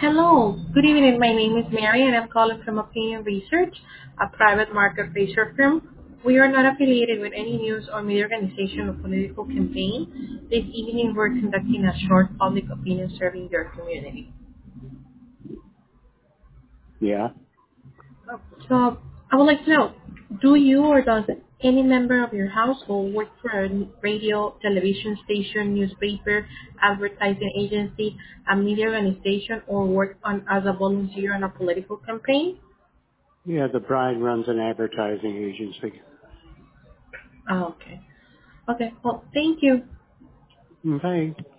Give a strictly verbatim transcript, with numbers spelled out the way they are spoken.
Hello, good evening. My name is Mary and I'm calling from Opinion Research, a private market research firm. We are not affiliated with any news or media organization or political campaign. This evening we're conducting a short public opinion survey in your community. Yeah. So I would like to know, do you or does any member of your household work for a radio, television station, newspaper, advertising agency, a media organization, or work on as a volunteer on a political campaign? Yeah, the bride runs an advertising agency. Oh, okay. Okay. Well, thank you. Okay.